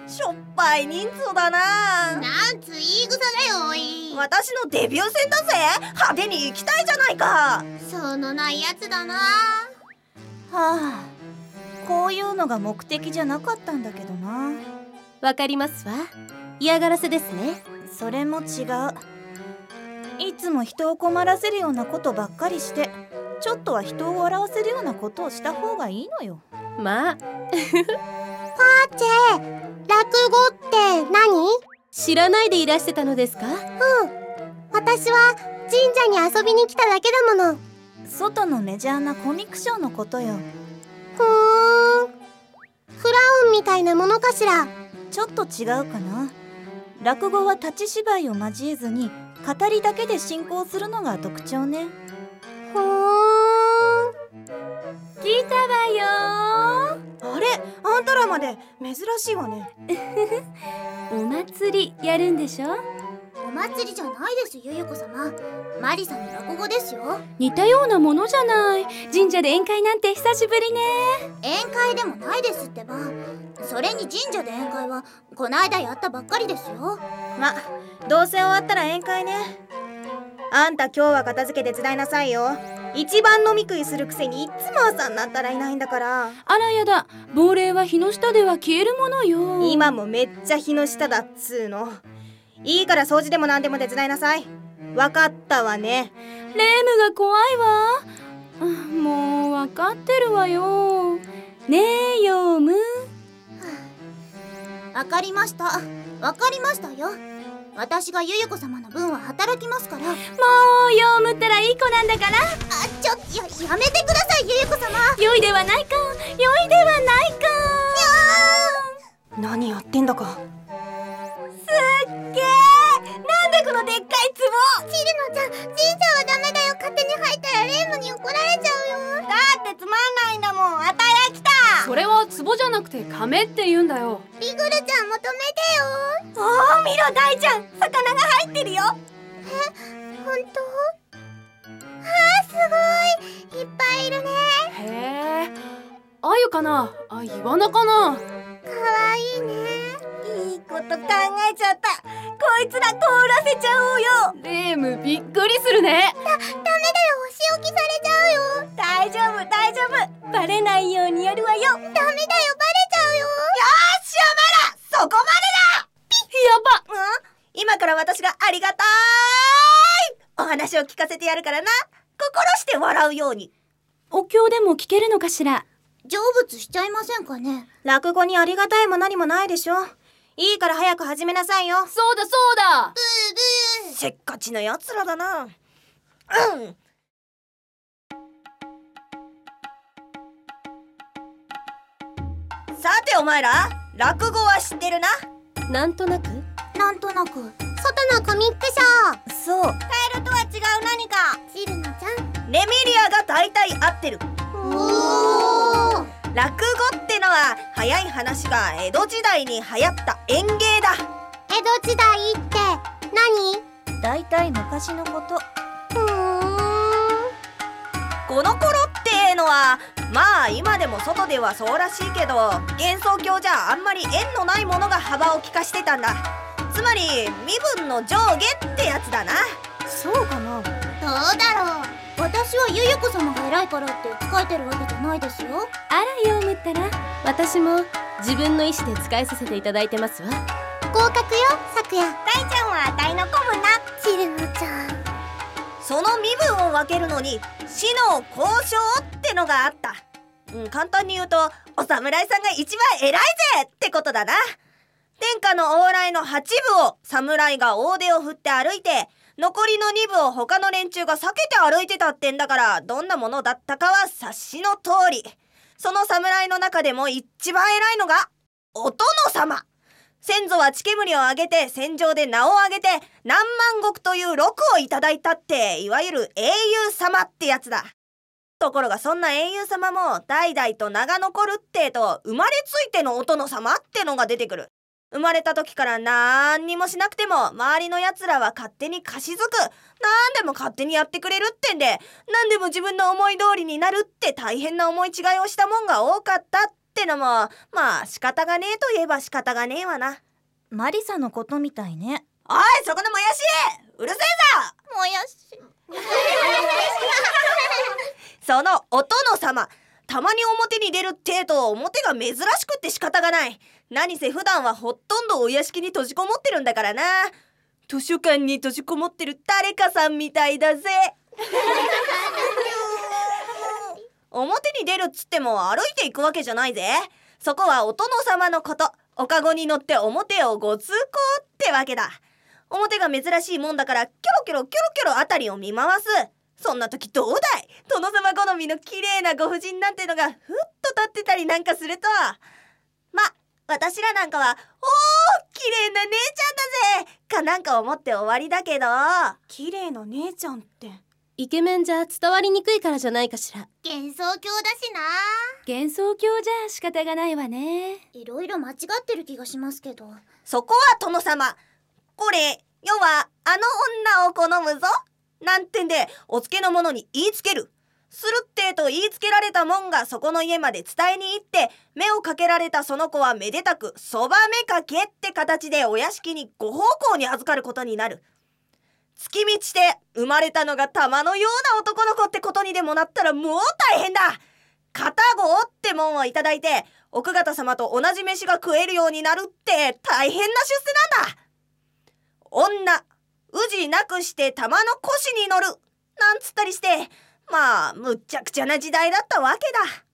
しょっぱい人数だな。 なんつ言い草だよおい。 私のデビュー戦だぜ。派手に行きたいじゃないか。 そのないやつだな。はあ、こういうのが目的じゃなかったんだけどな。 わかりますわ。嫌がらせですね。 それも違う。いつも人を困らせるようなことばっかりして、ちょっとは人を笑わせるようなことをした方がいいのよ。 まあパーチェ、落語って何？ 知らないでいらしてたのですか？ 私は神社に遊びに来ただけだもの。 外のメジャーなコミックショーのことよ。 フラウンみたいなものかしら。 ちょっと違うかな。落語は立ち芝居を交えずに語りだけで進行するのが特徴ね。 来たわよ。 あれ、あんたらまで珍しいわね。 お祭りやるんでしょ？ お祭りじゃないですゆゆこ様。マリさんの落語ですよ。 似たようなものじゃない。神社で宴会なんて久しぶりね。 宴会でもないですってば。それに神社で宴会はこないだやったばっかりですよ。 ま、どうせ終わったら宴会ね。あんた今日は片付け手伝いなさいよ。一番飲み食いするくせにいつも朝になったらいないんだから。 あらやだ、亡霊は日の下では消えるものよ。 今もめっちゃ日の下だっつーの。いいから掃除でも何でも手伝いなさい。わかったわね。 レームが怖いわ。もうわかってるわよ。ねえヨウム。 わかりました。わかりましたよ。私がゆゆこ様の分は働きますから。 もうヨウムったらいい子なんだから。 やめてくださいゆゆこ様。 良いではないか、良いではないか。 何やってんだか。 すっげー、なんでこのでっかい壺。 チルノちゃん、神社はダメだよ。勝手に入ったらレームに怒られちゃうよ。 だってつまんないんだもん。あたや来た。 それは壺じゃなくて亀って言うんだよ。 リグルちゃん求めてよ。 おー、見ろ大ちゃん、魚が入ってるよ。 本当？すごいいっぱいいるね。 へえ、アユかな、イワナかな。 かわいいね。 いいこと考えちゃった。こいつら凍らせちゃおうよ。 レームびっくりするね。 ダメだよ、お仕置きされちゃうよ。 大丈夫大丈夫、バレないようにやるわよ。 ダメだよ、バレちゃうよ。 よーし、お前らそこまでだ。 やば。 今から私がありがたいお話を聞かせてやるからな。心して笑うように。 お経でも聞けるのかしら。 成仏しちゃいませんかね。 落語にありがたいも何もないでしょ。いいから早く始めなさいよ。 そうだそうだ。 せっかちなやつらだな。さてお前ら、落語は知ってるな。 なんとなく。 なんとなく。外のコミックショー。 そう、 カエルとは違う何か。 チルノちゃん。 レミリアが大体合ってる。 おー。 落語ってのは早い話が江戸時代に流行った演芸だ。 江戸時代って何？ だいたい昔のこと。 この頃ってのはまあ今でも外ではそうらしいけど、幻想郷じゃあんまり縁のないものが幅を利かしてたんだ。つまり身分の上下ってやつだな。 そうかな。 どうだろう。私はゆゆこ様が偉いからって使えてるわけじゃないですよ。 あらヨウムったら、私も自分の意思で使いさせていただいてますわ。 合格よ、昨夜。 大ちゃんはあたいの子分な。 チルノちゃん。 その身分を分けるのに死の交渉ってのがあった。簡単に言うとお侍さんが一番偉いぜってことだな。天下の往来の8部を侍が大手を振って歩いて、残りの2部を他の連中が避けて歩いてたってんだから、どんなものだったかは察しの通り。その侍の中でも一番偉いのがお殿様。先祖は血煙を上げて戦場で名を上げて何万石という禄をいただいたって、いわゆる英雄様ってやつだ。ところがそんな英雄様も代々と名が残るってと、生まれついてのお殿様ってのが出てくる。生まれた時からなんにもしなくても周りのやつらは勝手に貸し付く。なんでも勝手にやってくれるってんで、なんでも自分の思い通りになるって大変な思い違いをしたもんが多かったっってのもまあ仕方がねえといえば仕方がねえわな。 マリサのことみたいね。 おいそこのもやし、うるせえぞ。 もやしそのお殿様、たまに表に出るってと表が珍しくって仕方がない。何せ普段はほとんどお屋敷に閉じこもってるんだからな。図書館に閉じこもってる誰かさんみたいだぜ。表に出るっつっても歩いていくわけじゃないぜ。そこはお殿様のこと。おかごに乗って表をご通行ってわけだ。表が珍しいもんだからキョロキョロキョロキョロあたりを見回す。そんな時どうだい、殿様好みの綺麗なご婦人なんてのがふっと立ってたりなんかすると、ま、私らなんかは綺麗な姉ちゃんだぜかなんか思って終わりだけど。 綺麗な姉ちゃんって。 イケメンじゃ伝わりにくいからじゃないかしら。 幻想郷だしな。 幻想郷じゃ仕方がないわね。 いろいろ間違ってる気がしますけど。 そこは殿様、これ世はあの女を好むぞなんてんでお付けの者に言いつける。するってと言いつけられたもんがそこの家まで伝えに行って、目をかけられたその子はめでたくそばめかけって形でお屋敷にご奉公に預かることになる。月道で生まれたのが玉のような男の子ってことにでもなったらもう大変だ。片子ってもんをいただいて奥方様と同じ飯が食えるようになるって大変な出世なんだ。女氏なくして玉の腰に乗るなんつったりして、まあむっちゃくちゃな時代だったわけだ。